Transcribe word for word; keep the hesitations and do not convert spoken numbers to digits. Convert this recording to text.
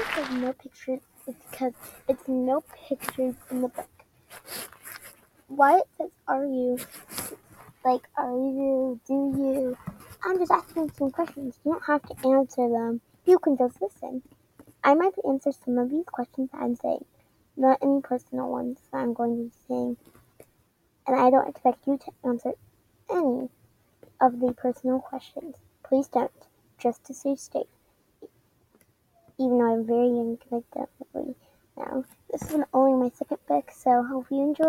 says no pictures is because it's no pictures in the book. Why it says are you, like are you, do you, I'm just asking some questions. You don't have to answer them. You can just listen. I might answer some of these questions that I'm saying, not any personal ones that I'm going to be saying. And I don't expect you to answer any of the personal questions. Please don't, just to stay safe. Even though I'm very young, like definitely now. This is only my second book, so hope you enjoy.